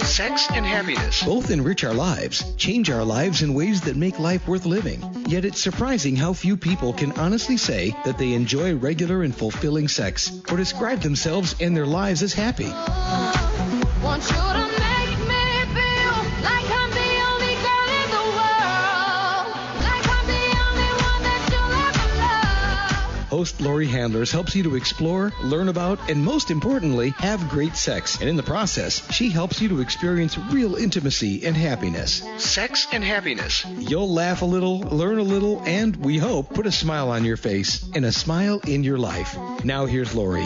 Sex and happiness. Both enrich our lives, change our lives in ways that make life worth living. Yet it's surprising how few people can honestly say that they enjoy regular and fulfilling sex or describe themselves and their lives as happy. Want you to make me feel like I'm the only girl in the world, like I'm the only one that you'll ever love. Host Lori Handlers helps you to explore, learn about, and most importantly, have great sex. And in the process, she helps you to experience real intimacy and happiness. Sex and happiness. You'll laugh a little, learn a little, and we hope put a smile on your face and a smile in your life. Now here's Lori.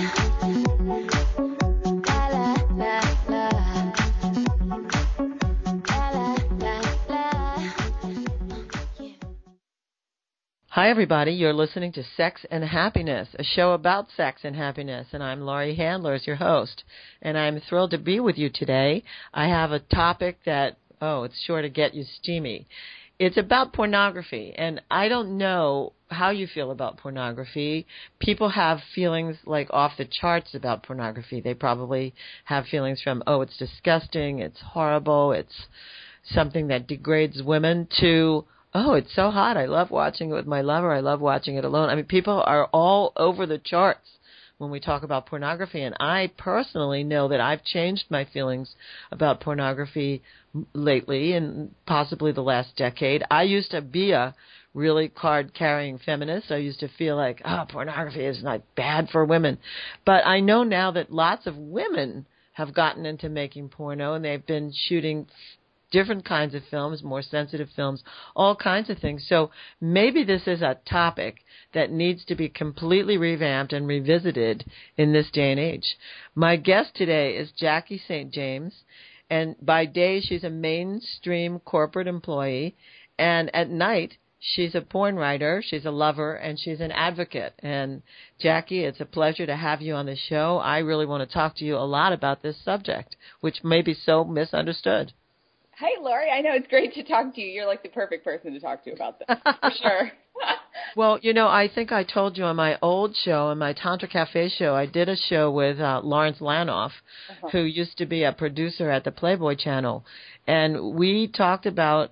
Hi, everybody. You're listening to Sex and Happiness, a show about sex and happiness, and I'm Laurie Handlers, your host, and I'm thrilled to be with you today. I have a topic that, it's sure to get you steamy. It's about pornography, and I don't know how you feel about pornography. People have feelings like off the charts about pornography. They probably have feelings from, it's disgusting, it's horrible, it's something that degrades women, to it's so hot. I love watching it with my lover. I love watching it alone. I mean, people are all over the charts when we talk about pornography, and I personally know that I've changed my feelings about pornography lately and possibly the last decade. I used to be a really card-carrying feminist. I used to feel like, pornography is not bad for women. But I know now that lots of women have gotten into making porno, and they've been shooting different kinds of films, more sensitive films, all kinds of things. So maybe this is a topic that needs to be completely revamped and revisited in this day and age. My guest today is Jackie St. James, and by day she's a mainstream corporate employee, and at night she's a porn writer, she's a lover, and she's an advocate. And Jackie, it's a pleasure to have you on the show. I really want to talk to you a lot about this subject, which may be so misunderstood. Hey, Lori, I know it's great to talk to you. You're like the perfect person to talk to about this, for sure. Well, I think I told you on my old show, on my Tantra Cafe show, I did a show with Lawrence Lanoff, who used to be a producer at the Playboy Channel. And we talked about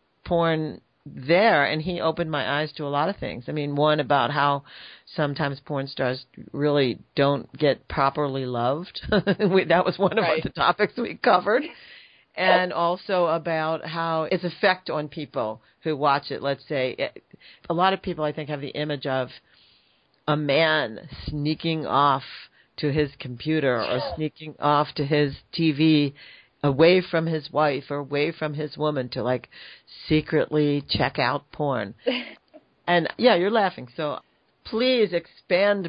porn there, and he opened my eyes to a lot of things. I mean, one, about how sometimes porn stars really don't get properly loved. That was one of the topics we covered. And also about how its effect on people who watch it. Let's say a lot of people, I think, have the image of a man sneaking off to his computer or sneaking off to his TV away from his wife or away from his woman to, like, secretly check out porn. And, yeah, you're laughing. So please expand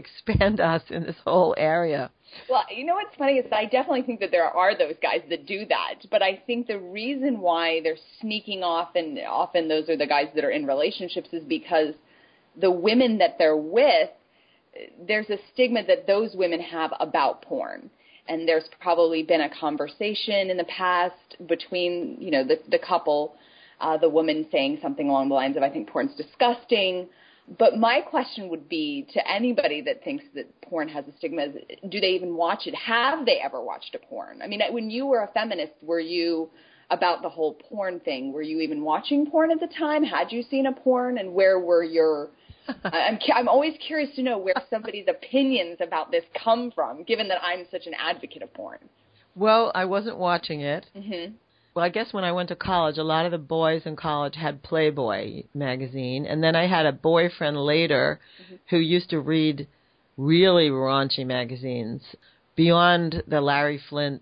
us in this whole area. Well, you know what's funny is I definitely think that there are those guys that do that, but I think the reason why they're sneaking off, and often those are the guys that are in relationships, is because the women that they're with, there's a stigma that those women have about porn. And there's probably been a conversation in the past between, the couple, the woman saying something along the lines of, I think porn's disgusting. But my question would be to anybody that thinks that porn has a stigma, do they even watch it? Have they ever watched a porn? I mean, when you were a feminist, were you about the whole porn thing? Were you even watching porn at the time? Had you seen a porn? And where were your I'm always curious to know where somebody's opinions about this come from, given that I'm such an advocate of porn. Well, I wasn't watching it. Mm-hmm. Well, I guess when I went to college, a lot of the boys in college had Playboy magazine. And then I had a boyfriend later who used to read really raunchy magazines beyond the Larry Flint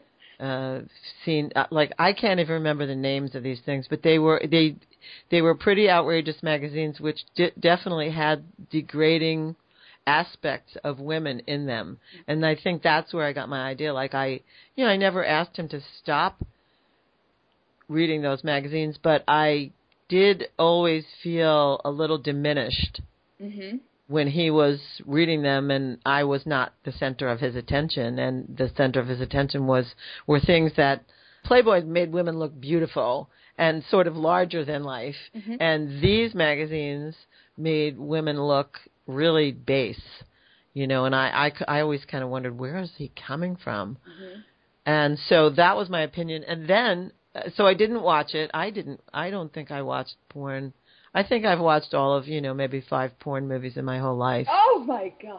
scene. Like, I can't even remember the names of these things, but they were pretty outrageous magazines, which definitely had degrading aspects of women in them. And I think that's where I got my idea. Like, I never asked him to stop reading those magazines, but I did always feel a little diminished when he was reading them, and I was not the center of his attention. And the center of his attention were things that Playboy made women look beautiful and sort of larger than life, and these magazines made women look really base, and I always kind of wondered, where is he coming from? And so that was my opinion. And then, so I didn't watch it. I don't think I watched porn. I think I've watched all of, maybe 5 porn movies in my whole life. Oh, my God.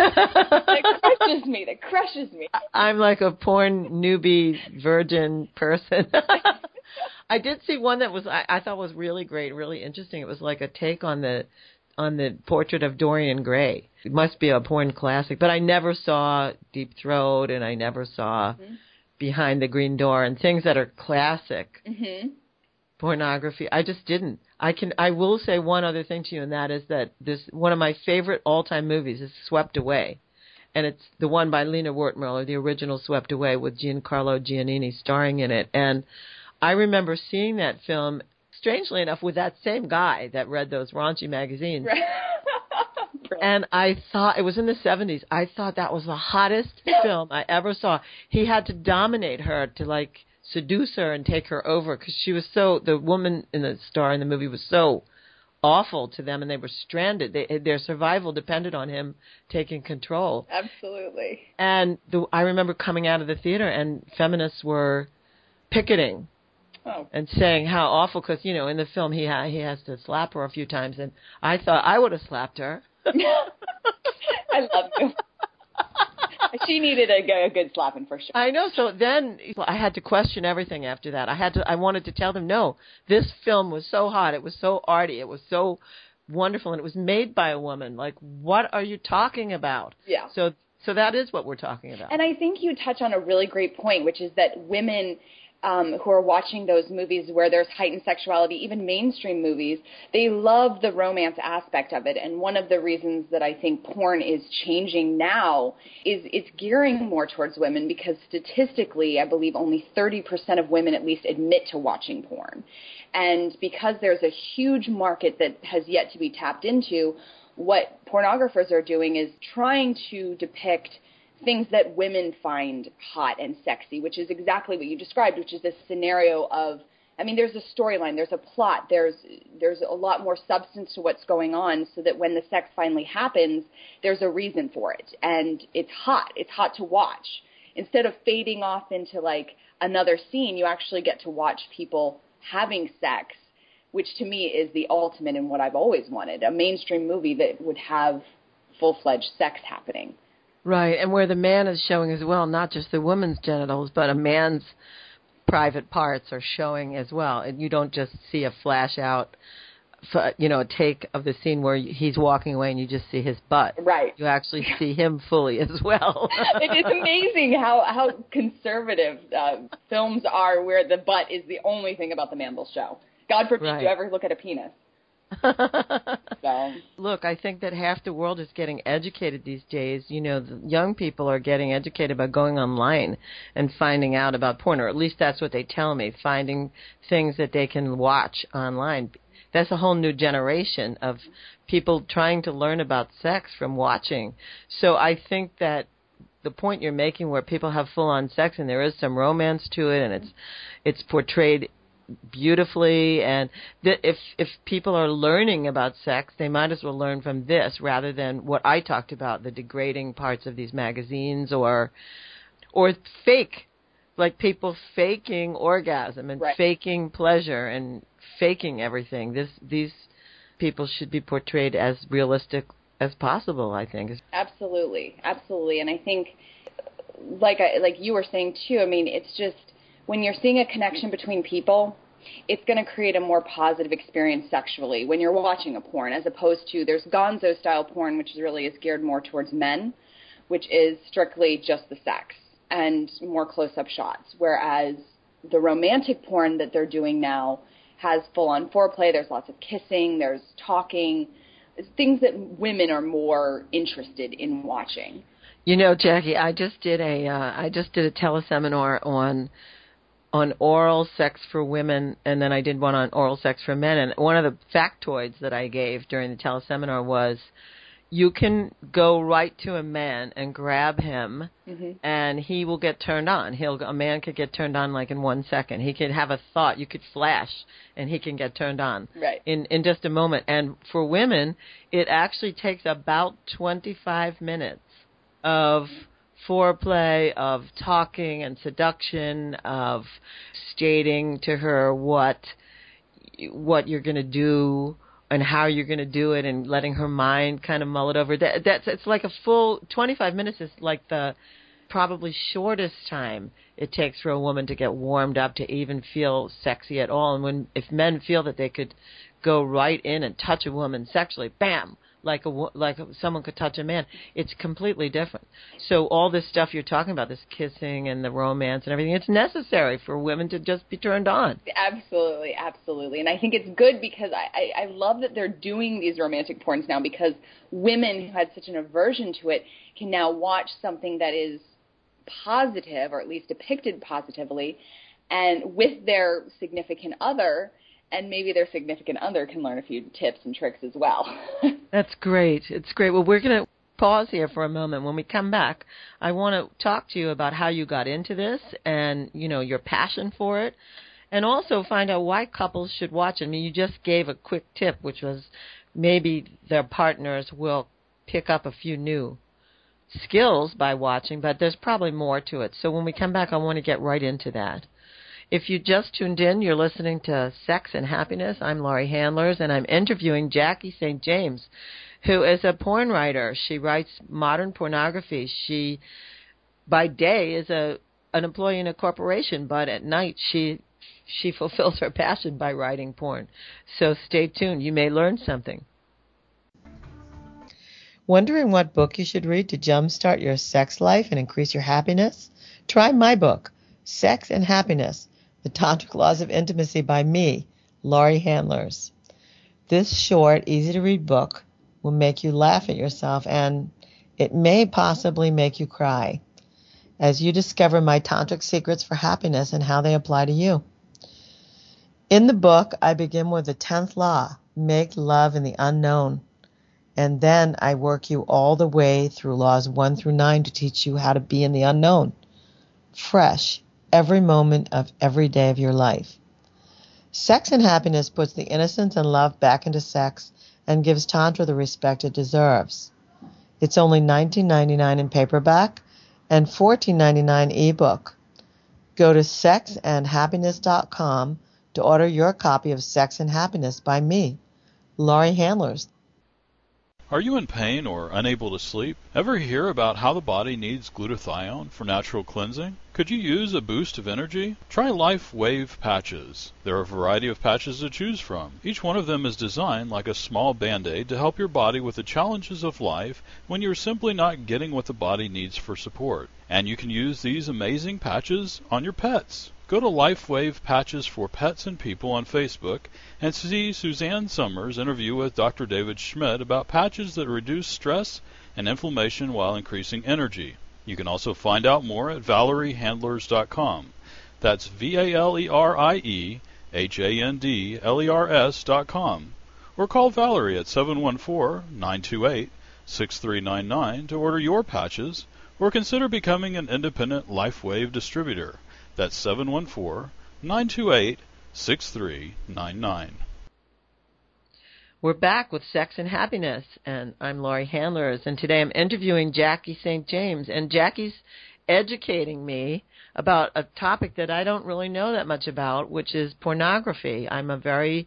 That crushes me. I'm like a porn newbie virgin person. I did see one that was I thought was really great, really interesting. It was like a take on the portrait of Dorian Gray. It must be a porn classic, but I never saw Deep Throat, and I never saw Behind the Green Door, and things that are classic pornography. I just didn't. I will say one other thing to you, and that is that one of my favorite all-time movies is Swept Away. And it's the one by Lena Wertmuller, the original Swept Away, with Giancarlo Giannini starring in it. And I remember seeing that film, strangely enough, with that same guy that read those raunchy magazines. Right. And I thought, it was in the 70s, I thought that was the hottest film I ever saw. He had to dominate her to, like, seduce her and take her over, because she was the woman in the star in the movie was so awful to them, and they were stranded. Their survival depended on him taking control. Absolutely. And I remember coming out of the theater, and feminists were picketing and saying how awful, because, in the film he has to slap her a few times, and I thought I would have slapped her. I love you. She needed a good slapping for sure. I know. So then I had to question everything after that. I wanted to tell them, no, this film was so hot. It was so arty. It was so wonderful. And it was made by a woman. Like, what are you talking about? Yeah. So that is what we're talking about. And I think you touch on a really great point, which is that women who are watching those movies where there's heightened sexuality, even mainstream movies, they love the romance aspect of it. And one of the reasons that I think porn is changing now is it's gearing more towards women, because statistically, I believe only 30% of women at least admit to watching porn. And because there's a huge market that has yet to be tapped into, what pornographers are doing is trying to depict things that women find hot and sexy, which is exactly what you described, which is this scenario of, there's a storyline, there's a plot, there's a lot more substance to what's going on, so that when the sex finally happens, there's a reason for it. And it's hot to watch. Instead of fading off into like another scene, you actually get to watch people having sex, which to me is the ultimate in what I've always wanted, a mainstream movie that would have full-fledged sex happening. Right, and where the man is showing as well, not just the woman's genitals, but a man's private parts are showing as well. And you don't just see a flash out, a take of the scene where he's walking away and you just see his butt. Right. You actually see him fully as well. It is amazing how conservative films are, where the butt is the only thing about the man will show. God forbid you ever look at a penis. So. Look, I think that half the world is getting educated these days. The young people are getting educated by going online and finding out about porn, or at least that's what they tell me, finding things that they can watch online. That's a whole new generation of people trying to learn about sex from watching. So I think that the point you're making, where people have full-on sex and there is some romance to it, and it's portrayed beautifully, and if people are learning about sex, they might as well learn from this rather than what I talked about, the degrading parts of these magazines, or fake, like people faking orgasm and faking pleasure and faking everything. These people should be portrayed as realistic as possible, I think. Absolutely. And I think, like you were saying too, it's just, when you're seeing a connection between people, it's going to create a more positive experience sexually when you're watching a porn, as opposed to there's gonzo-style porn, which really is geared more towards men, which is strictly just the sex and more close-up shots, whereas the romantic porn that they're doing now has full-on foreplay. There's lots of kissing. There's talking. It's things that women are more interested in watching. Jackie, I just did a teleseminar on oral sex for women, and then I did one on oral sex for men. And one of the factoids that I gave during the teleseminar was, you can go right to a man and grab him, and he will get turned on. A man could get turned on like in 1 second. He could have a thought. You could flash, and he can get turned on in just a moment. And for women, it actually takes about 25 minutes of foreplay, of talking and seduction, of stating to her what you're going to do and how you're going to do it, and letting her mind kind of mull it over. It's like a full 25 minutes is like the probably shortest time it takes for a woman to get warmed up to even feel sexy at all. And if men feel that they could go right in and touch a woman sexually, bam, like someone could touch a man, it's completely different. So all this stuff you're talking about, this kissing and the romance and everything, it's necessary for women to just be turned on. Absolutely, absolutely. And I think it's good because I love that they're doing these romantic porns now, because women who had such an aversion to it can now watch something that is positive, or at least depicted positively, and with their significant other, and maybe their significant other can learn a few tips and tricks as well. That's great. It's great. Well, we're going to pause here for a moment. When we come back, I want to talk to you about how you got into this and, your passion for it, and also find out why couples should watch it. I mean, you just gave a quick tip, which was maybe their partners will pick up a few new skills by watching, but there's probably more to it. So when we come back, I want to get right into that. If you just tuned in, you're listening to Sex and Happiness. I'm Laurie Handlers, and I'm interviewing Jackie St. James, who is a porn writer. She writes modern pornography. She, by day, is an employee in a corporation, but at night she fulfills her passion by writing porn. So stay tuned. You may learn something. Wondering what book you should read to jumpstart your sex life and increase your happiness? Try my book, Sex and Happiness, The Tantric Laws of Intimacy by me, Laurie Handlers. This short, easy-to-read book will make you laugh at yourself, and it may possibly make you cry as you discover my tantric secrets for happiness and how they apply to you. In the book, I begin with the 10th law, make love in the unknown. And then I work you all the way through laws 1 through 9 to teach you how to be in the unknown, fresh, every moment of every day of your life. Sex and Happiness puts the innocence and love back into sex and gives Tantra the respect it deserves. It's only $19.99 in paperback and $14.99 ebook. Go to sexandhappiness.com to order your copy of Sex and Happiness by me, Laurie Handlers. Are you in pain or unable to sleep? Ever hear about how the body needs glutathione for natural cleansing? Could you use a boost of energy? Try Life Wave patches. There are a variety of patches to choose from. Each one of them is designed like a small band-aid to help your body with the challenges of life when you're simply not getting what the body needs for support. And you can use these amazing patches on your pets. Go to Life Wave Patches for Pets and People on Facebook and see Suzanne Summers' interview with Dr. David Schmidt about patches that reduce stress and inflammation while increasing energy. You can also find out more at ValerieHandlers.com. That's ValerieHandlers.com. Or call Valerie at 714-928-6399 to order your patches, or consider becoming an independent Life Wave distributor. That's 714-928-6399. We're back with Sex and Happiness, and I'm Laurie Handlers, and today I'm interviewing Jackie St. James, and Jackie's educating me about a topic that I don't really know that much about, which is pornography. I'm a very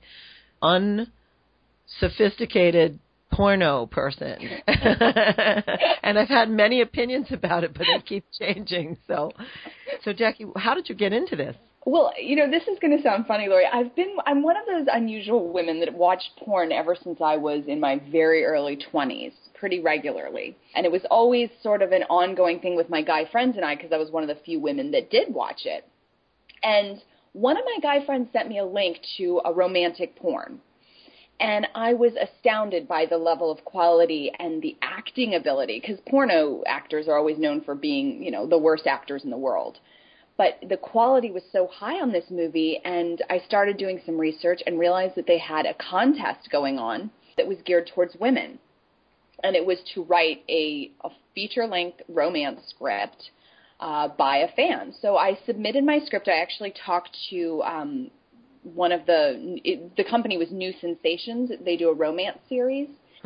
unsophisticated porno person, and I've had many opinions about it, but they keep changing. So Jackie, how did you get into this? Well, this is going to sound funny, Laurie. I'm one of those unusual women that watched porn ever since I was in my very early 20s, pretty regularly. And it was always sort of an ongoing thing with my guy friends and I, because I was one of the few women that did watch it. And one of my guy friends sent me a link to a romantic porn. And I was astounded by the level of quality and the acting ability, because porno actors are always known for being, the worst actors in the world. But the quality was so high on this movie, and I started doing some research and realized that they had a contest going on that was geared towards women. And it was to write a feature-length romance script by a fan. So I submitted my script. I actually talked to one of the company was New Sensations. They do a romance series.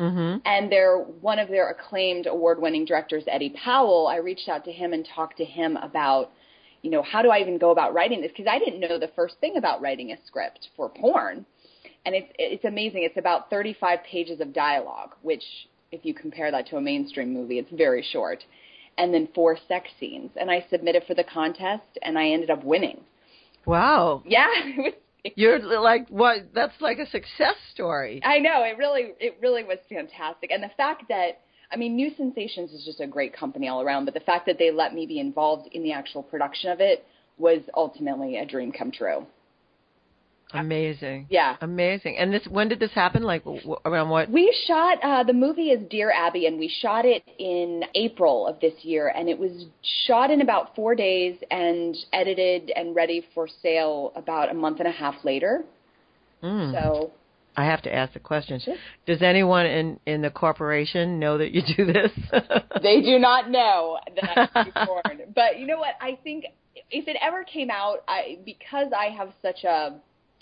And one of their acclaimed award-winning directors, Eddie Powell, I reached out to him and talked to him about, how do I even go about writing this? Because I didn't know the first thing about writing a script for porn. And it's amazing. It's about 35 pages of dialogue, which if you compare that to a mainstream movie, it's very short. And then 4 sex scenes. And I submitted for the contest, and I ended up winning. Wow. Yeah. You're like, what? That's like a success story. I know. It really was fantastic. And the fact that, New Sensations is just a great company all around, but the fact that they let me be involved in the actual production of it was ultimately a dream come true. Amazing. Yeah. Amazing. And when did this happen? Like, around what? We shot, the movie is Dear Abby, and we shot it in April of this year, and it was shot in about 4 days and edited and ready for sale about a month and a half later. So I have to ask the question. Sure. Does anyone in the corporation know that you do this? They do not know that I do porn. But you know what? I think if it ever came out, because I have such a...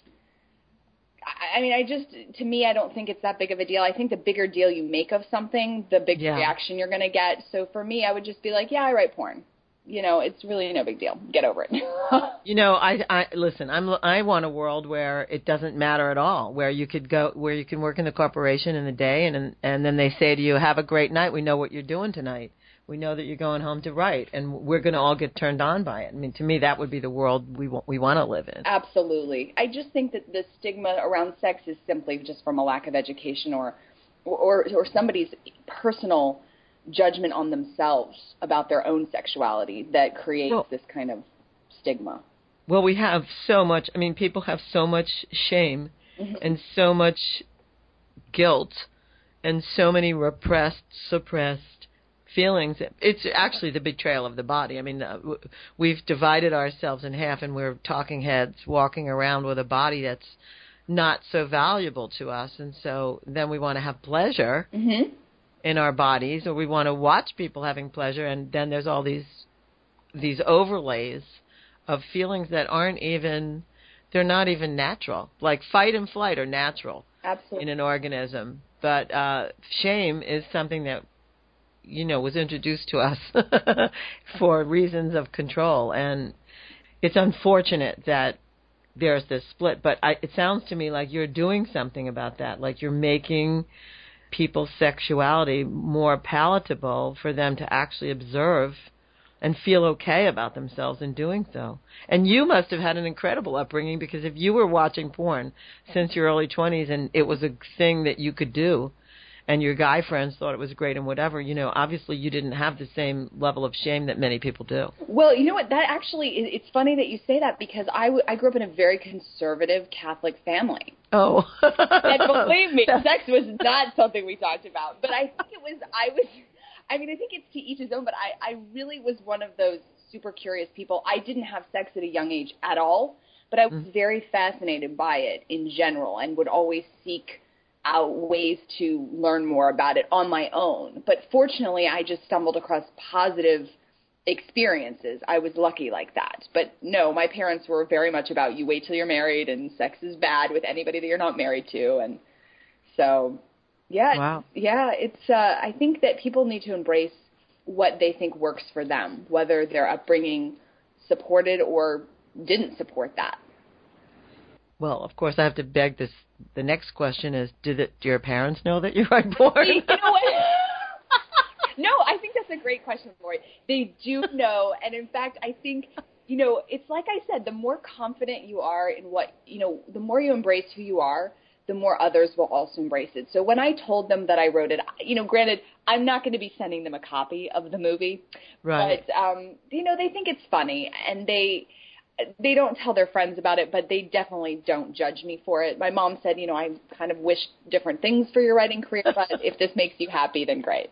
to me, I don't think it's that big of a deal. I think the bigger deal you make of something, the bigger reaction you're going to get. So for me, I would just be like, yeah, I write porn. It's really no big deal. Get over it. Listen, I want a world where it doesn't matter at all, where you can work in the corporation in the day and then they say to you, have a great night. We know what you're doing tonight. We know that you're going home to write, and we're going to all get turned on by it. To me, that would be the world we want to live in. Absolutely. I just think that the stigma around sex is simply just from a lack of education or somebody's personal judgment on themselves about their own sexuality that creates this kind of stigma. Well, we have so much. People have so much shame and so much guilt and so many suppressed feelings. It's actually the betrayal of the body. We've divided ourselves in half, and we're talking heads walking around with a body that's not so valuable to us. And so then we want to have pleasure in our bodies, or we want to watch people having pleasure, and then there's all these overlays of feelings that they're not even natural. Like fight and flight are natural. Absolutely. In an organism. But shame is something that was introduced to us for reasons of control. And it's unfortunate that there's this split. But it sounds to me like you're doing something about that. Like you're making people's sexuality more palatable for them to actually observe and feel okay about themselves in doing so. And you must have had an incredible upbringing, because if you were watching porn since your early 20s and it was a thing that you could do, and your guy friends thought it was great and whatever, obviously you didn't have the same level of shame that many people do. Well, you know what? That actually, it's funny that you say that, because I grew up in a very conservative Catholic family. Oh. And believe me, sex was not something we talked about. But I think I think it's to each his own, but I really was one of those super curious people. I didn't have sex at a young age at all, but I was very fascinated by it in general and would always seek out ways to learn more about it on my own. But fortunately, I just stumbled across positive experiences. I was lucky like that. But no, my parents were very much about, you wait till you're married, and sex is bad with anybody that you're not married to. And so, yeah, it's I think that people need to embrace what they think works for them, whether their upbringing supported or didn't support that. Well, of course, I have to beg this. The next question is, do your parents know that you write porn? You know what? No, I think that's a great question, Lori. They do know. And in fact, I think, it's like I said, the more confident you are in what, the more you embrace who you are, the more others will also embrace it. So when I told them that I wrote it, granted, I'm not going to be sending them a copy of the movie. Right. But, they think it's funny, and they don't tell their friends about it, but they definitely don't judge me for it. My mom said, I kind of wish different things for your writing career, but if this makes you happy, then great.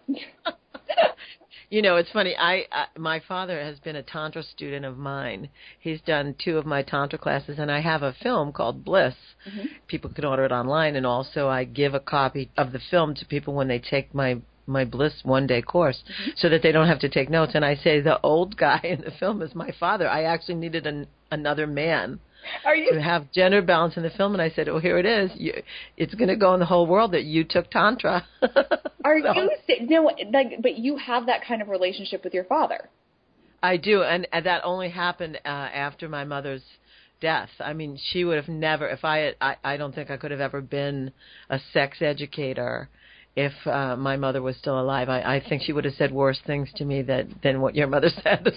It's funny. My father has been a Tantra student of mine. He's done 2 of my Tantra classes, and I have a film called Bliss. People can order it online, and also I give a copy of the film to people when they take my my Bliss one-day course so that they don't have to take notes. And I say the old guy in the film is my father. I actually needed another man to have gender balance in the film. And I said, oh, here it is. It's going to go in the whole world that you took Tantra. Are you no? But you have that kind of relationship with your father. I do, and that only happened after my mother's death. I mean, she would have never. If I don't think I could have ever been a sex educator if my mother was still alive. I think she would have said worse things to me than what your mother said.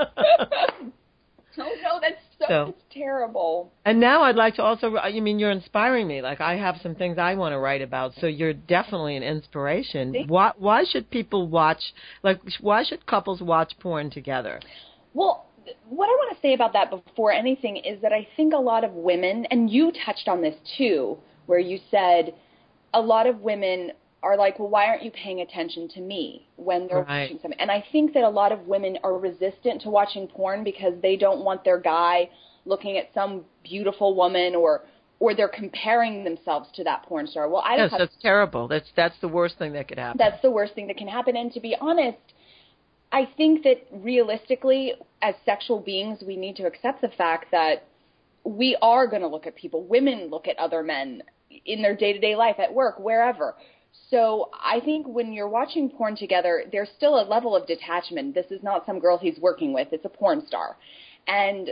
Oh, no, that's terrible. And now I'd like to also, I mean, you're inspiring me. Like, I have some things I want to write about, so you're definitely an inspiration. Why should people watch, why should couples watch porn together? Well, what I want to say about that before anything is that I think a lot of women, and you touched on this too, where you said a lot of women are like, well, why aren't you paying attention to me when they're watching something? And I think that a lot of women are resistant to watching porn because they don't want their guy looking at some beautiful woman, or they're comparing themselves to that porn star. Well, that's terrible. That's the worst thing that could happen. That's the worst thing that can happen. And to be honest, I think that realistically, as sexual beings, we need to accept the fact that we are going to look at people. Women look at other men in their day-to-day life, at work, wherever. So I think when you're watching porn together, there's still a level of detachment. This is not some girl he's working with. It's a porn star. And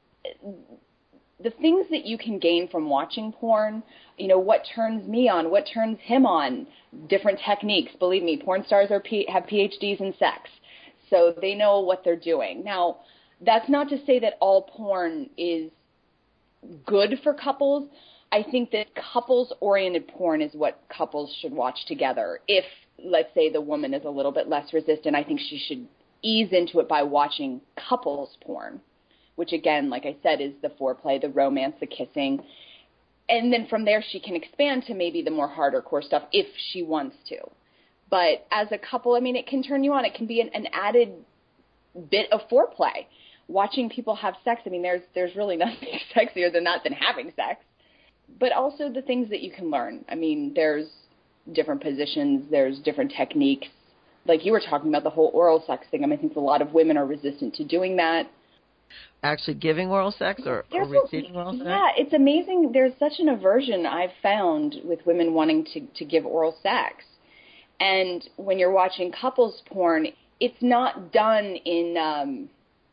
the things that you can gain from watching porn, you know, what turns me on, what turns him on, different techniques. Believe me, porn stars have PhDs in sex, so they know what they're doing. Now, that's not to say that all porn is good for couples. I think that couples-oriented porn is what couples should watch together. If, let's say, the woman is a little bit less resistant, I think she should ease into it by watching couples porn, which, again, like I said, is the foreplay, the romance, the kissing. And then from there she can expand to maybe the more harder core stuff if she wants to. But as a couple, I mean, it can turn you on. It can be an added bit of foreplay. Watching people have sex, I mean, there's really nothing sexier than that, than having sex. But also the things that you can learn. I mean, there's different positions, there's different techniques. Like you were talking about the whole oral sex thing. I mean, I think a lot of women are resistant to doing that. Actually giving oral sex or receiving oral sex? Yeah, it's amazing. There's such an aversion I've found with women wanting to give oral sex. And when you're watching couples porn, it's not done in,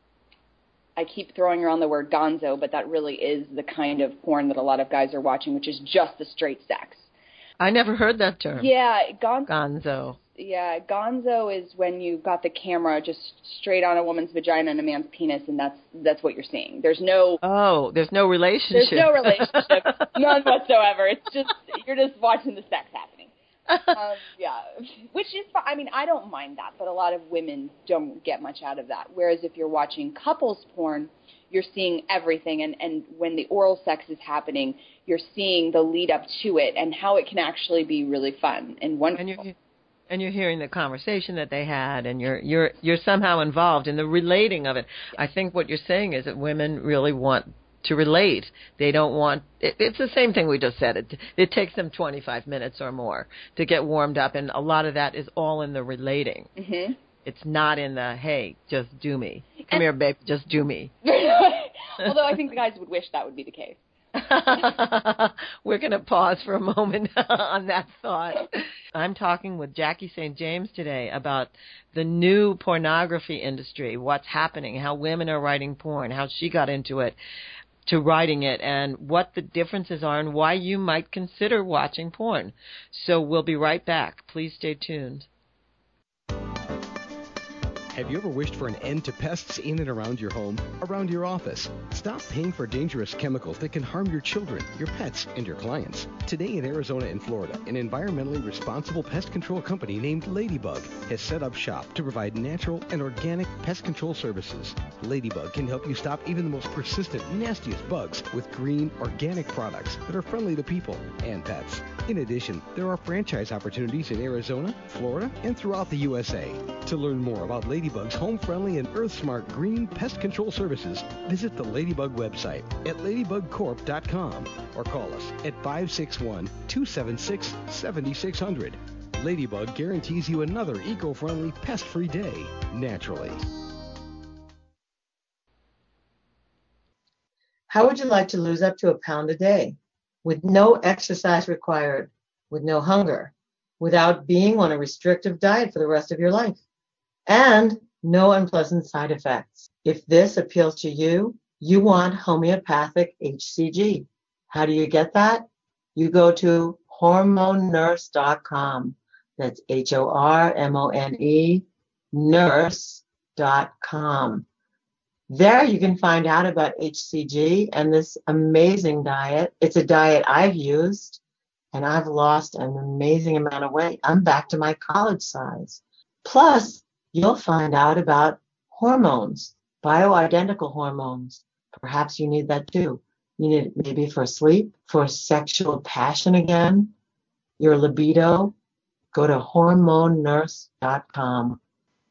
I keep throwing around the word gonzo, but that really is the kind of porn that a lot of guys are watching, which is just the straight sex. I never heard that term. Yeah, gonzo. Yeah, gonzo is when you got the camera just straight on a woman's vagina and a man's penis, and that's what you're seeing. There's no relationship. There's no relationship, none whatsoever. It's just you're just watching the sex happening. Yeah, which is, I mean, I don't mind that, but a lot of women don't get much out of that. Whereas if you're watching couples porn, you're seeing everything, and when the oral sex is happening, you're seeing the lead up to it and how it can actually be really fun and wonderful. And you're hearing the conversation that they had, and you're somehow involved in the relating of it. I think what you're saying is that women really want to relate. They don't want it's the same thing we just said. It takes them 25 minutes or more to get warmed up, and a lot of that is all in the relating. Mm-hmm. It's not in the, hey, just do me. Come here, babe, just do me. Although I think the guys would wish that would be the case. We're going to pause for a moment on that thought. I'm talking with Jackie St. James today about the new pornography industry, what's happening, how women are writing porn, how she got into it, to writing it, and what the differences are and why you might consider watching porn. So we'll be right back. Please stay tuned. Have you ever wished for an end to pests in and around your home, around your office? Stop paying for dangerous chemicals that can harm your children, your pets, and your clients. Today in Arizona and Florida, an environmentally responsible pest control company named Ladybug has set up shop to provide natural and organic pest control services. Ladybug can help you stop even the most persistent, nastiest bugs with green, organic products that are friendly to people and pets. In addition, there are franchise opportunities in Arizona, Florida, and throughout the USA. To learn more about Ladybug's home-friendly and earth-smart green pest control services, visit the Ladybug website at ladybugcorp.com or call us at 561-276-7600. Ladybug guarantees you another eco-friendly, pest-free day, naturally. How would you like to lose up to a pound a day with no exercise required, with no hunger, without being on a restrictive diet for the rest of your life, and no unpleasant side effects? If this appeals to you, you want homeopathic HCG. How do you get that? You go to hormonenurse.com. That's HORMONE nurse.com. There you can find out about HCG and this amazing diet. It's a diet I've used, and I've lost an amazing amount of weight. I'm back to my college size. Plus, you'll find out about hormones, bioidentical hormones. Perhaps you need that too. You need it maybe for sleep, for sexual passion again, your libido. Go to hormonenurse.com.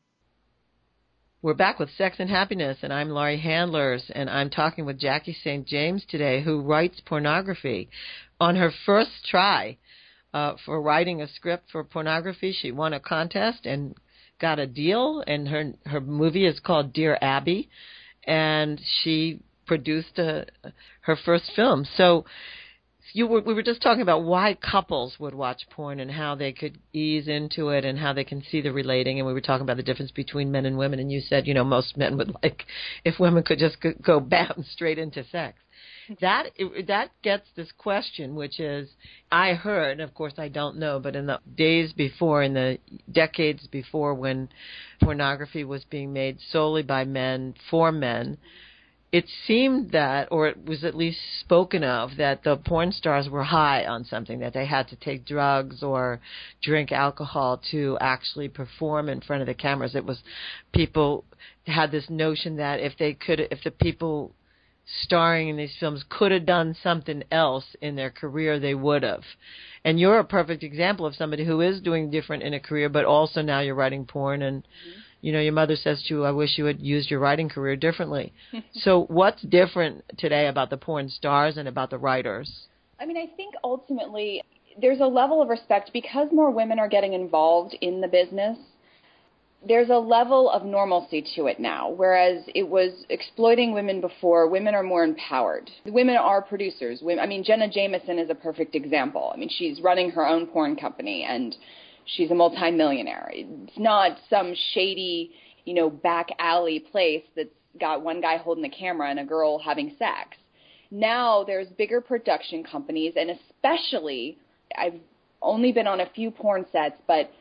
We're back with Sex and Happiness, and I'm Laurie Handlers, and I'm talking with Jackie St. James today, who writes pornography. On her first try for writing a script for pornography, she won a contest and got a deal, and her movie is called Dear Abby, and she produced her first film. So we were just talking about why couples would watch porn and how they could ease into it and how they can see the relating. And we were talking about the difference between men and women. And you said, most men would like if women could just go bam straight into sex. That gets this question, which is, I heard, of course I don't know, but in the days before, in the decades before when pornography was being made solely by men for men, it seemed that, or it was at least spoken of, that the porn stars were high on something, that they had to take drugs or drink alcohol to actually perform in front of the cameras. It was, people had this notion that if the people starring in these films could have done something else in their career, they would have. And you're a perfect example of somebody who is doing different in a career, but also now you're writing porn and your mother says to you, I wish you had used your writing career differently. So what's different today about the porn stars and about the writers? I mean, I think ultimately there's a level of respect because more women are getting involved in the business. There's a level of normalcy to it now, whereas it was exploiting women before. Women are more empowered. The women are producers. Jenna Jameson is a perfect example. She's running her own porn company, and she's a multimillionaire. It's not some shady, back alley place that's got one guy holding the camera and a girl having sex. Now there's bigger production companies, and especially, I've only been on a few porn sets, but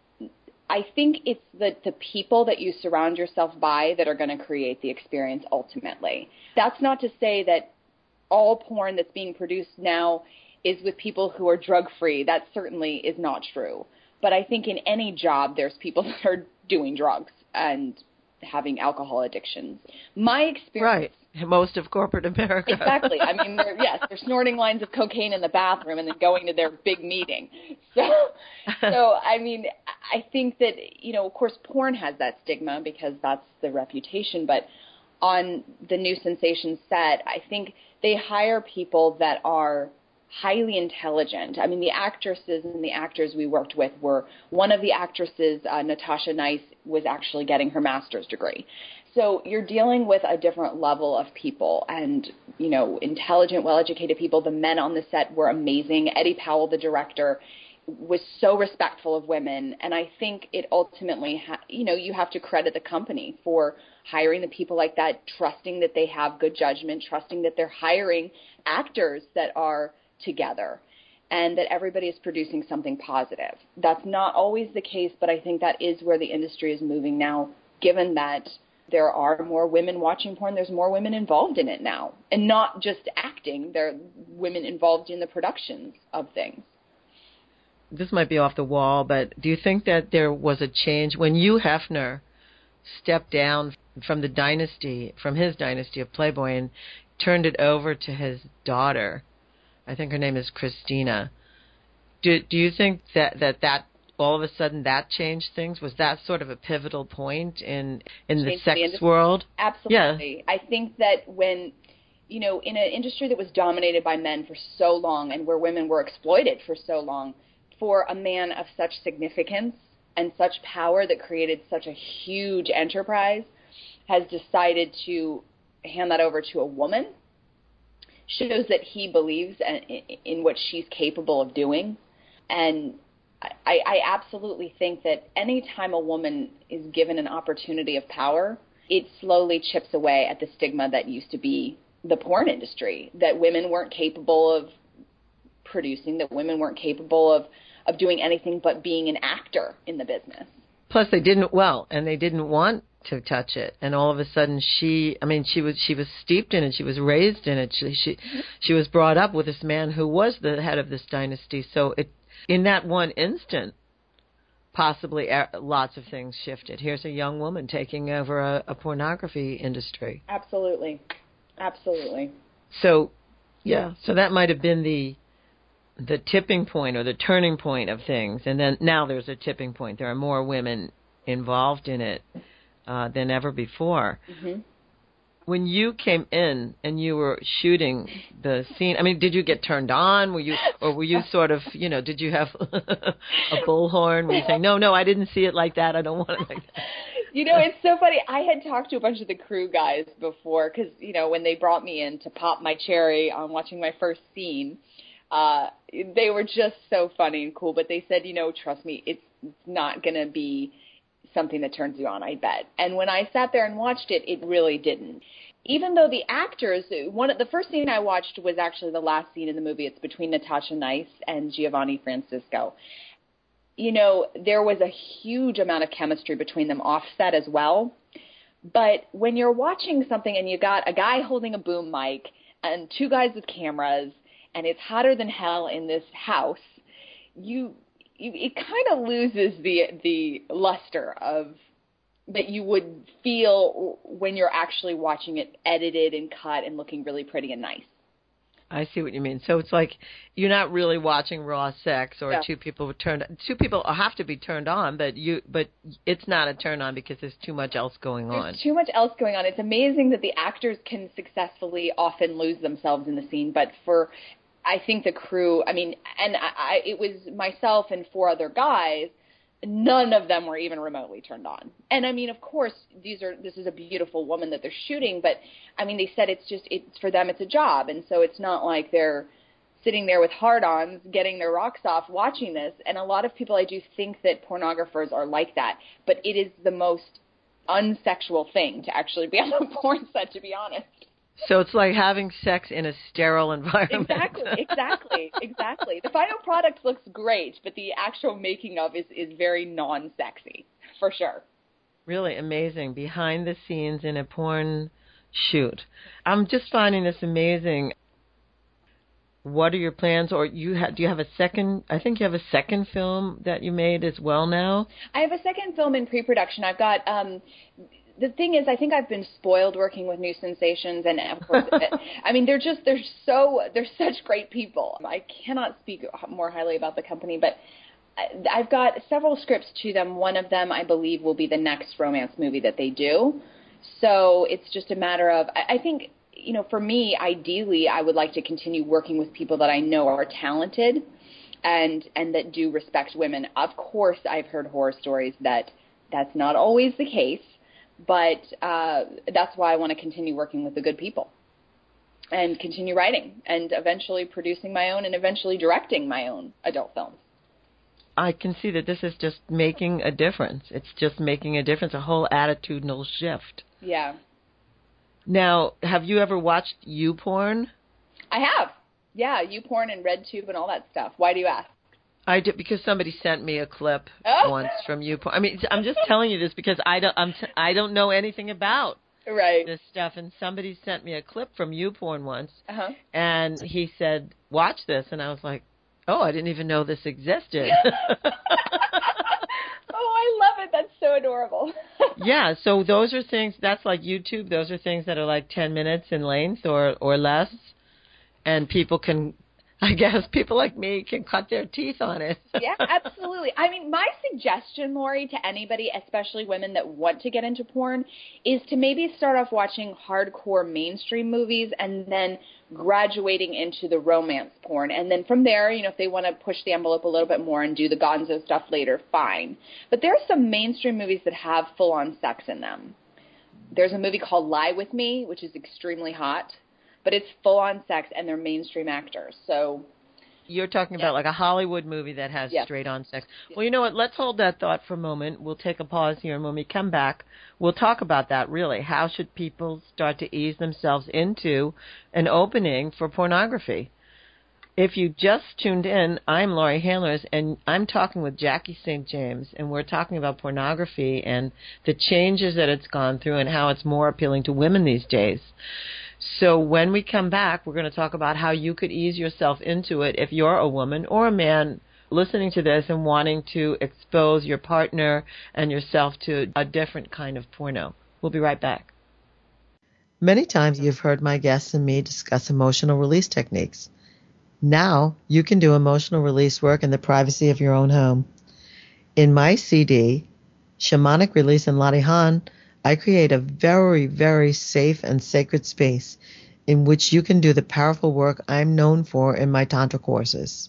I think it's the people that you surround yourself by that are going to create the experience ultimately. That's not to say that all porn that's being produced now is with people who are drug-free. That certainly is not true. But I think in any job, there's people that are doing drugs and having alcohol addictions. My experience... Right. Most of corporate America. Exactly. They're snorting lines of cocaine in the bathroom and then going to their big meeting. So I think that, of course, porn has that stigma because that's the reputation. But on the New Sensation set, I think they hire people that are highly intelligent. The actresses and the actors we worked with were, one of the actresses, Natasha Nice, was actually getting her master's degree. So you're dealing with a different level of people and, intelligent, well-educated people. The men on the set were amazing. Eddie Powell, the director, was so respectful of women. And I think it ultimately, you have to credit the company for hiring the people like that, trusting that they have good judgment, trusting that they're hiring actors that are together and that everybody is producing something positive. That's not always the case, but I think that is where the industry is moving now, given that there are more women watching porn. There's more women involved in it now, and not just acting. There are women involved in the productions of things. This might be off the wall, but do you think that there was a change when Hugh Hefner stepped down from his dynasty of Playboy and turned it over to his daughter? I think her name is Christina. Do you think that all of a sudden that changed things? Was that sort of a pivotal point in the sex world? Absolutely. Yeah. I think that when, in an industry that was dominated by men for so long and where women were exploited for so long, for a man of such significance and such power that created such a huge enterprise has decided to hand that over to a woman shows that he believes in what she's capable of doing. And I absolutely think that any time a woman is given an opportunity of power, it slowly chips away at the stigma that used to be the porn industry, that women weren't capable of producing, that women weren't capable of doing anything but being an actor in the business. Plus, they didn't want to touch it, and all of a sudden she was steeped in it, she was raised in it, she was brought up with this man who was the head of this dynasty. So in that one instant, possibly lots of things shifted. Here's a young woman taking over a pornography industry. Absolutely. So that might have been the tipping point or the turning point of things, and then now there's a tipping point. There are more women involved in it than ever before. Mm-hmm. When you came in and you were shooting the scene, I mean, did you get turned on? Were you sort of, did you have a bullhorn? Were you saying, no, I didn't see it like that. I don't want it like that. It's so funny. I had talked to a bunch of the crew guys before because, when they brought me in to pop my cherry on watching my first scene, they were just so funny and cool. But they said, trust me, it's not going to be something that turns you on, I bet. And when I sat there and watched it, it really didn't. Even though the actors, the first scene I watched was actually the last scene in the movie. It's between Natasha Nice and Giovanni Francisco. There was a huge amount of chemistry between them offset as well. But when you're watching something and you got a guy holding a boom mic and two guys with cameras and it's hotter than hell in this house, it kind of loses the luster of that you would feel when you're actually watching it edited and cut and looking really pretty and nice. I see what you mean. So it's like you're not really watching raw sex or two people have to be turned on, but it's not a turn on because there's too much else going on. There's too much else going on. It's amazing that the actors can successfully often lose themselves in the scene, but I think the crew, it was myself and four other guys, none of them were even remotely turned on. And of course, this is a beautiful woman that they're shooting, but they said it's for them, it's a job. And so it's not like they're sitting there with hard-ons, getting their rocks off, watching this. And a lot of people, I do think that pornographers are like that, but it is the most unsexual thing to actually be on a porn set, to be honest. So it's like having sex in a sterile environment. Exactly. The final product looks great, but the actual making of is very non-sexy, for sure. Really amazing. Behind the scenes in a porn shoot. I'm just finding this amazing. What are your plans? Or do you have a second? I think you have a second film that you made as well now. I have a second film in pre-production. I've got. The thing is, I think I've been spoiled working with New Sensations, and of course, they're such great people. I cannot speak more highly about the company, but I've got several scripts to them. One of them, I believe, will be the next romance movie that they do. So it's just a matter of, I think, for me, ideally, I would like to continue working with people that I know are talented and that do respect women. Of course, I've heard horror stories that's not always the case. But that's why I want to continue working with the good people and continue writing and eventually producing my own and eventually directing my own adult films. I can see that this is just making a difference. It's just making a difference, a whole attitudinal shift. Yeah. Now, have you ever watched YouPorn? I have. Yeah, YouPorn and RedTube and all that stuff. Why do you ask? I did, because somebody sent me a clip once from YouPorn. I'm just telling you this because I don't know anything about this stuff, and somebody sent me a clip from YouPorn once, and he said, "Watch this," and I was like, "Oh, I didn't even know this existed." Oh, I love it. That's so adorable. Yeah, so those are things. That's like YouTube. Those are things that are like 10 minutes in length or less, and people can. I guess people like me can cut their teeth on it. Yeah, absolutely. I mean, my suggestion, Lori, to anybody, especially women that want to get into porn, is to maybe start off watching hardcore mainstream movies and then graduating into the romance porn. And then from there, if they want to push the envelope a little bit more and do the gonzo stuff later, fine. But there are some mainstream movies that have full-on sex in them. There's a movie called Lie With Me, which is extremely hot, but it's full-on sex, and they're mainstream actors. So you're talking about like a Hollywood movie that has straight-on sex. Well, you know what? Let's hold that thought for a moment. We'll take a pause here, and when we come back, we'll talk about that, really. How should people start to ease themselves into an opening for pornography? If you just tuned in, I'm Lori Handlers, and I'm talking with Jackie St. James, and we're talking about pornography and the changes that it's gone through and how it's more appealing to women these days. So when we come back, we're going to talk about how you could ease yourself into it if you're a woman or a man listening to this and wanting to expose your partner and yourself to a different kind of porno. We'll be right back. Many times you've heard my guests and me discuss emotional release techniques. Now you can do emotional release work in the privacy of your own home. In my CD, Shamanic Release in Latihan, I create a very, very safe and sacred space in which you can do the powerful work I'm known for in my Tantra courses.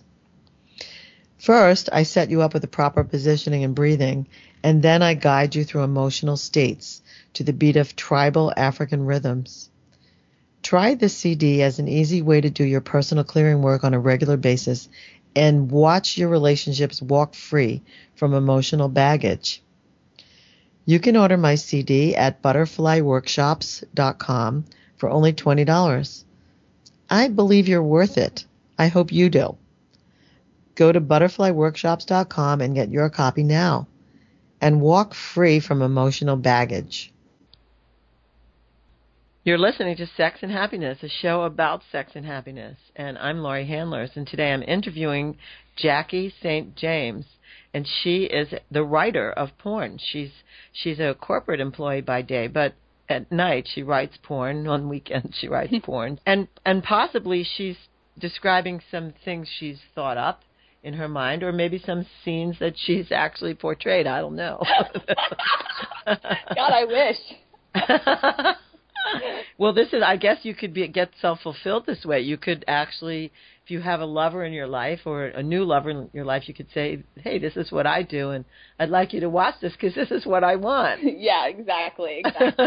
First, I set you up with the proper positioning and breathing, and then I guide you through emotional states to the beat of tribal African rhythms. Try this CD as an easy way to do your personal clearing work on a regular basis and watch your relationships walk free from emotional baggage. You can order my CD at butterflyworkshops.com for only $20. I believe you're worth it. I hope you do. Go to butterflyworkshops.com and get your copy now and walk free from emotional baggage. You're listening to Sex and Happiness, a show about sex and happiness, and I'm Lori Handlers, and today I'm interviewing Jackie St. James, and she is the writer of porn. She's a corporate employee by day, but at night she writes porn. On weekends she writes porn, and possibly she's describing some things she's thought up in her mind, or maybe some scenes that she's actually portrayed. I don't know. God, I wish. Well, I guess you could get self-fulfilled this way. You could actually, if you have a lover in your life or a new lover in your life, you could say, hey, this is what I do, and I'd like you to watch this because this is what I want. Yeah, exactly.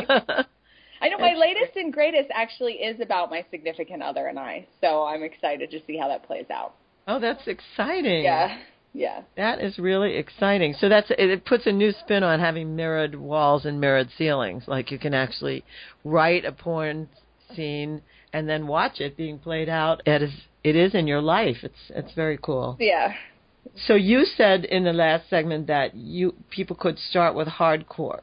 I know my latest and greatest actually is about my significant other and I, so I'm excited to see how that plays out. Oh, that's exciting. Yeah. That is really exciting. So it puts a new spin on having mirrored walls and mirrored ceilings. Like you can actually write a porn scene and then watch it being played out as it is in your life. It's very cool. Yeah. So you said in the last segment that people could start with hardcore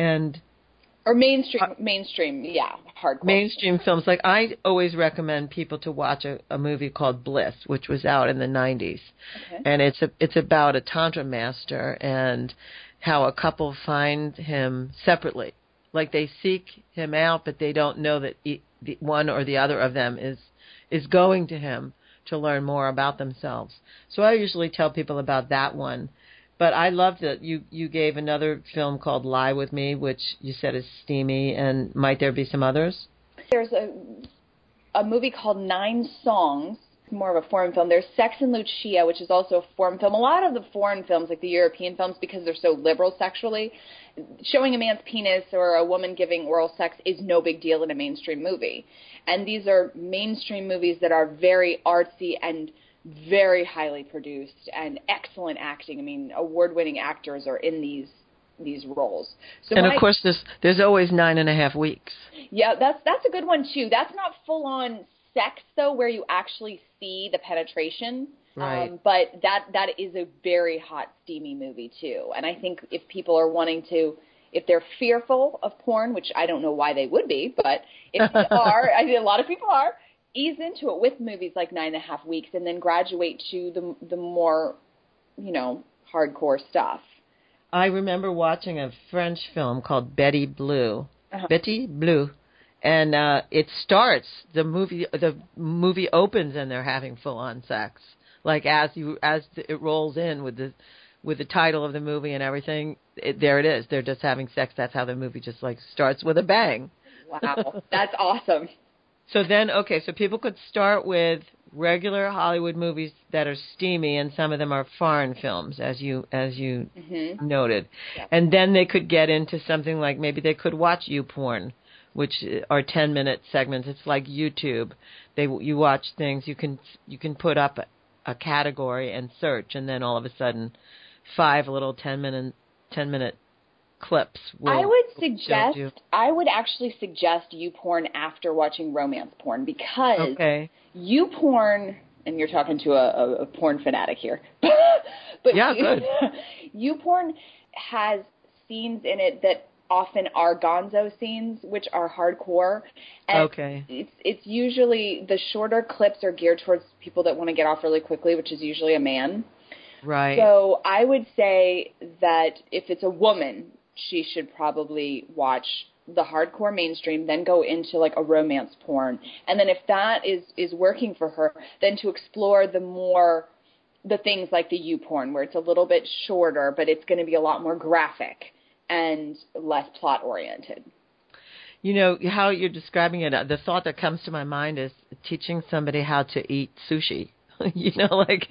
or mainstream, yeah, hardcore. Mainstream films. Like I always recommend people to watch a movie called Bliss, which was out in the 90s. Okay. And it's about a Tantra master and how a couple find him separately. Like they seek him out, but they don't know that the one or the other of them is going to him to learn more about themselves. So I usually tell people about that one. But I love that you gave another film called Lie With Me, which you said is steamy, and might there be some others? There's a movie called 9 Songs, more of a foreign film. There's Sex and Lucia, which is also a foreign film. A lot of the foreign films, like the European films, because they're so liberal sexually, showing a man's penis or a woman giving oral sex is no big deal in a mainstream movie. And these are mainstream movies that are very artsy and very highly produced and excellent acting. I mean, award-winning actors are in these roles. So and of course, there's always 9.5 weeks. Yeah, that's a good one too. That's not full-on sex though, where you actually see the penetration. Right. But that is a very hot, steamy movie too. And I think if people are if they're fearful of porn, which I don't know why they would be, but if they are, I mean, a lot of people are. Ease into it with movies like 9.5 Weeks and then graduate to the more, hardcore stuff. I remember watching a French film called Betty Blue. Uh-huh. Betty Blue. And it starts, the movie opens and they're having full on sex. Like as it rolls in with the title of the movie and everything, there it is. They're just having sex. That's how the movie just like starts with a bang. Wow, that's awesome. So then, okay, so people could start with regular Hollywood movies that are steamy, and some of them are foreign films, as you noted. Yeah. And then they could get into something like maybe they could watch YouPorn, which are 10-minute segments. It's like YouTube. You watch things. You can put up a category and search, and then all of a sudden, 5 little 10-minute clips. I would actually suggest YouPorn after watching romance porn, because YouPorn, and you're talking to a porn fanatic here, but yeah, good. YouPorn has scenes in it that often are gonzo scenes, which are hardcore. And it's usually the shorter clips are geared towards people that want to get off really quickly, which is usually a man. Right. So I would say that if it's a woman, she should probably watch the hardcore mainstream, then go into like a romance porn. And then if that is working for her, then to explore the things like the YouPorn, where it's a little bit shorter, but it's going to be a lot more graphic and less plot oriented. You know, how you're describing it, the thought that comes to my mind is teaching somebody how to eat sushi. You know, like,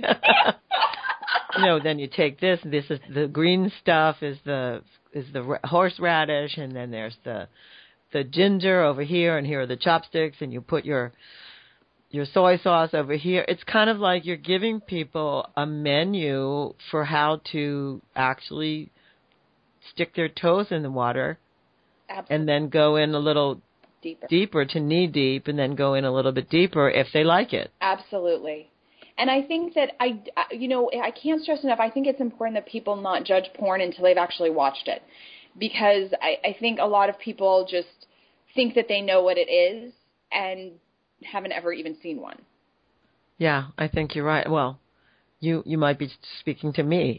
then you take this is the green stuff is the horseradish, and then there's the ginger over here, and here are the chopsticks, and you put your soy sauce over here. It's kind of like you're giving people a menu for how to actually stick their toes in the water. Absolutely. And then go in a little deeper to knee deep, and then go in a little bit deeper if they like it. Absolutely. And I think that I can't stress enough, I think it's important that people not judge porn until they've actually watched it. Because I think a lot of people just think that they know what it is and haven't ever even seen one. Yeah, I think you're right. Well, you might be speaking to me.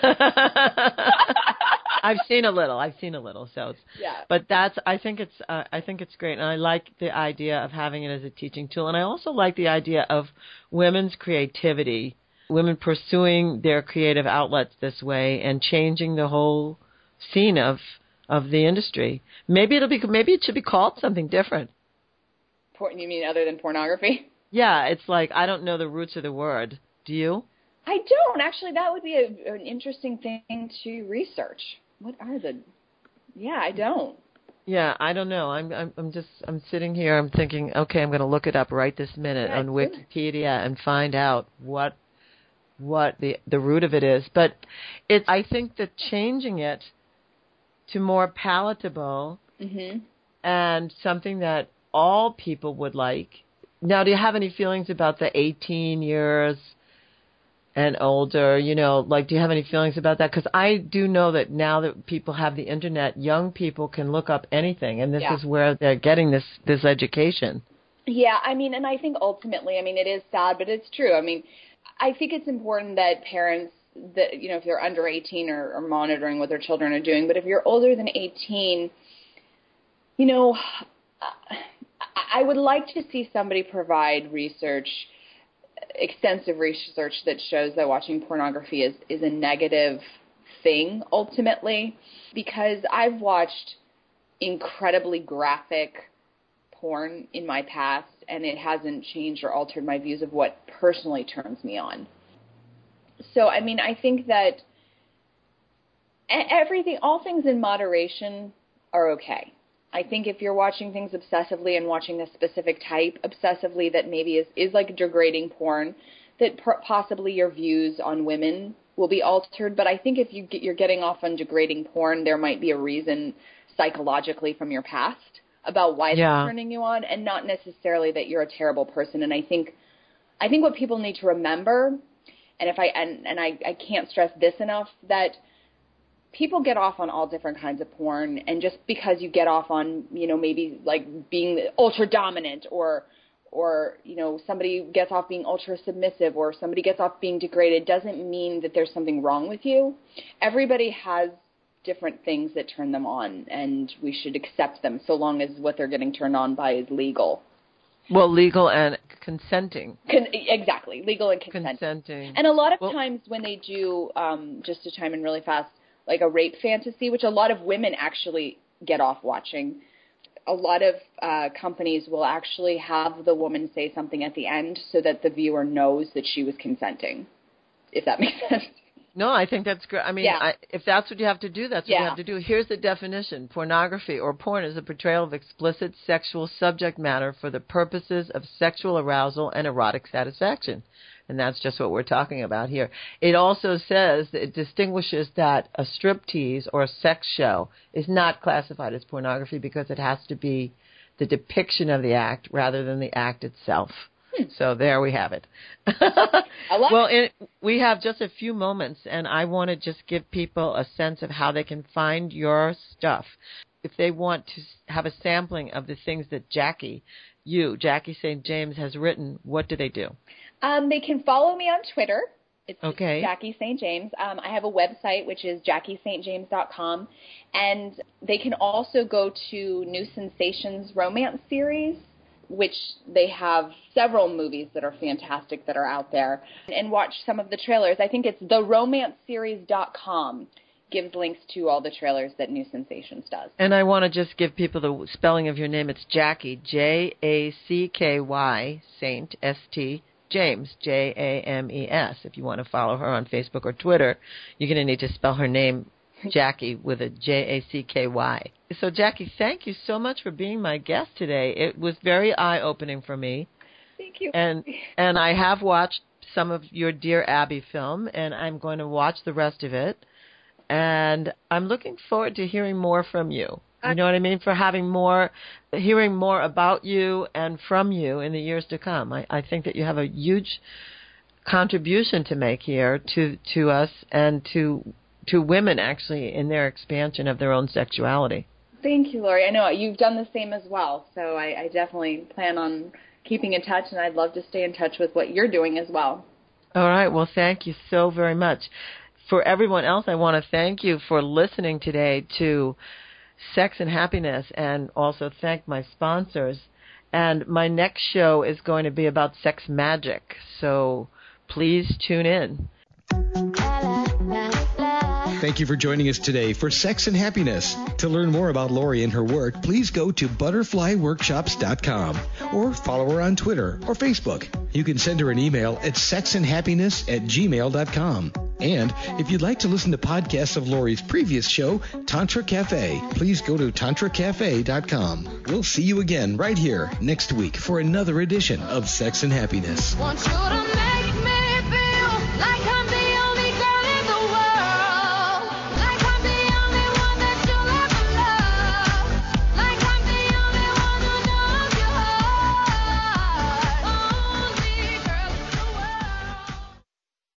I've seen a little, so it's, yeah. But I think it's great, and I like the idea of having it as a teaching tool, and I also like the idea of women's creativity, women pursuing their creative outlets this way and changing the whole scene of the industry. Maybe it should be called something different. You mean other than pornography? Yeah, it's like I don't know the roots of the word. Do you? I don't actually. That would be an interesting thing to research. What are the? Yeah, I don't. Yeah, I don't know. I'm sitting here. I'm thinking, okay, I'm going to look it up right this minute on Wikipedia and find out what the root of it is. But I think that changing it to more palatable and something that all people would like. Now, do you have any feelings about the 18 years and older, do you have any feelings about that? Because I do know that now that people have the internet, young people can look up anything, and this is where they're getting this education. Yeah, and I think ultimately, it is sad, but it's true. I think it's important that parents, that if they're under 18 are monitoring what their children are doing, but if you're older than 18, I would like to see somebody provide extensive research that shows that watching pornography is a negative thing ultimately, because I've watched incredibly graphic porn in my past and it hasn't changed or altered my views of what personally turns me on. So I think that all things in moderation are okay. I think if you're watching things obsessively and watching a specific type obsessively that maybe is like degrading porn, that possibly your views on women will be altered. But I think if you're getting off on degrading porn, there might be a reason psychologically from your past about why they're turning you on, and not necessarily that you're a terrible person. And I think what people need to remember, and I can't stress this enough, that people get off on all different kinds of porn, and just because you get off on, maybe like being ultra dominant or somebody gets off being ultra submissive or somebody gets off being degraded doesn't mean that there's something wrong with you. Everybody has different things that turn them on, and we should accept them so long as what they're getting turned on by is legal. Well, legal and consenting. Exactly, legal and consenting. And a lot of times when they do, just to chime in really fast, like a rape fantasy, which a lot of women actually get off watching, a lot of companies will actually have the woman say something at the end so that the viewer knows that she was consenting, if that makes sense. No, I think that's great. I mean, if that's what you have to do, that's what you have to do. Here's the definition. Pornography or porn is a portrayal of explicit sexual subject matter for the purposes of sexual arousal and erotic satisfaction. And that's just what we're talking about here. It also says that it distinguishes that a striptease or a sex show is not classified as pornography because it has to be the depiction of the act rather than the act itself. So there we have it. We have just a few moments, and I want to just give people a sense of how they can find your stuff. If they want to have a sampling of the things that Jackie St. James has written, what do they do? They can follow me on Twitter. It's okay. Jackie St. James. I have a website, which is JackieSt.James.com. And they can also go to New Sensations romance series, which they have several movies that are fantastic that are out there, and watch some of the trailers. I think it's theromanceseries.com gives links to all the trailers that New Sensations does. And I want to just give people the spelling of your name. It's Jackie, Jacky, Saint, St, James, James. If you want to follow her on Facebook or Twitter, you're going to need to spell her name Jackie with a Jacky. So, Jackie, thank you so much for being my guest today. It was very eye-opening for me. Thank you. And I have watched some of your Dear Abby film, and I'm going to watch the rest of it. And I'm looking forward to hearing more from you. You know what I mean? For hearing more about you and from you in the years to come. I think that you have a huge contribution to make here to us and to women, actually, in their expansion of their own sexuality. Thank you, Lori. I know you've done the same as well, so I definitely plan on keeping in touch, and I'd love to stay in touch with what you're doing as well. All right. Well, thank you so very much. For everyone else, I want to thank you for listening today to Sex and Happiness, and also thank my sponsors. And my next show is going to be about sex magic, so please tune in. Thank you for joining us today for Sex and Happiness. To learn more about Lori and her work, please go to butterflyworkshops.com or follow her on Twitter or Facebook. You can send her an email at sexandhappiness@gmail.com. And if you'd like to listen to podcasts of Lori's previous show, Tantra Cafe, please go to tantracafe.com. We'll see you again right here next week for another edition of Sex and Happiness. Want you to make